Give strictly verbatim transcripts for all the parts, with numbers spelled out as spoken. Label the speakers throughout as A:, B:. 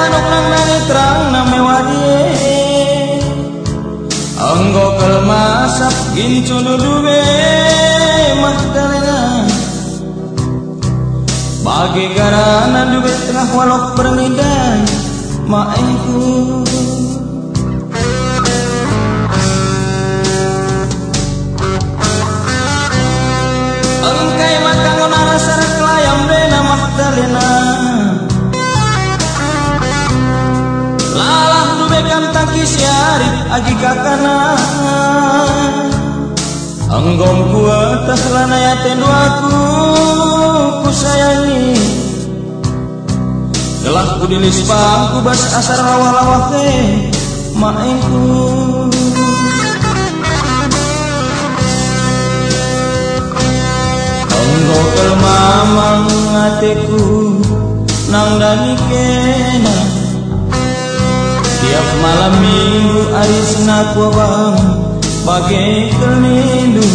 A: manuk nang nangis terang na mewadi anggo kelmasap gincu dudube Magdalena bagi garana dube tengah walok bermidai maengku engkai makangon arasar kelayam dena Magdalena lalah dube kantang kisyari agi kakana anggom kuat taslana ya tendu aku ku sayangi telah ku dilis bangku bas asar lawah-lawah ke maengku anggo kel mamang ateku nang dani kena tiap malam minggu arisna ku bang bagai kelindu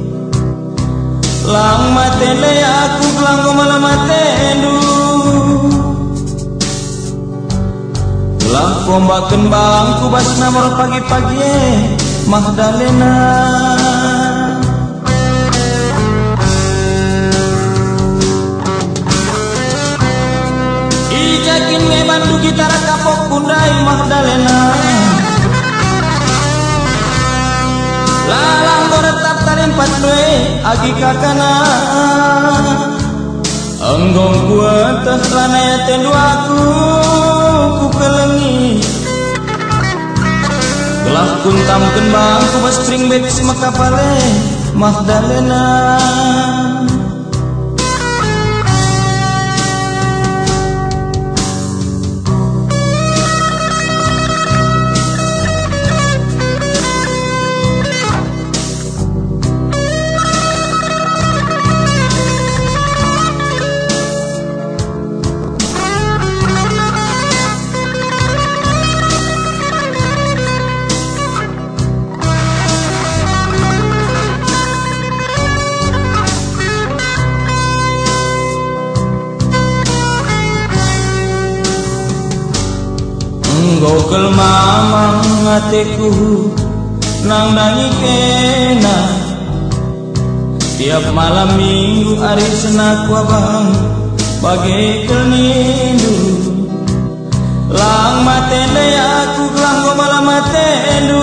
A: lang matele aku langgo malam matendu lah kombaken bangku bas namor pagi-pagi Magdalena ijakin ngebantu gitara kapok kundai Magdalena lalang goretap tarimpat dwe agi kakana anggong kuat taslana ya tendu aku ku kelengi gelah kuntam kembang ku bas spring bed semakapale Magdalena gokel mamang ateku nang nangi kena tiap malam minggu arisna ku abang bagai kelindu lang matende aku langgo malam matendu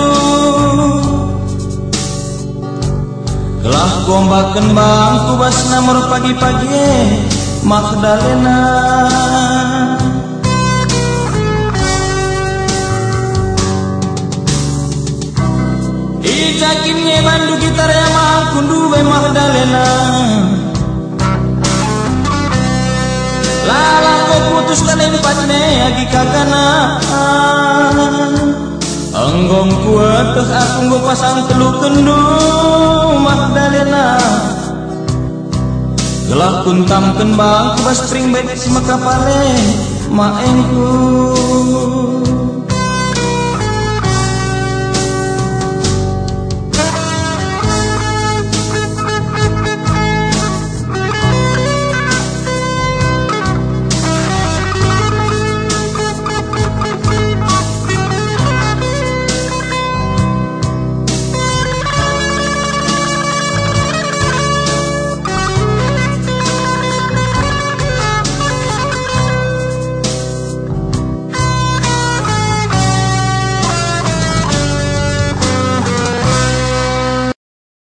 A: kelah gombaken bangku bas namor pagi-pagi Magdalena ijakin ngebandu gitar ya mangkundu be Magdalena lalang ko putus kalimpat ne agi kakana anggong kuat teh aku nggo pasang telu kendu Magdalena gelah kuntam kembang ku bas spring bed semakapale maengku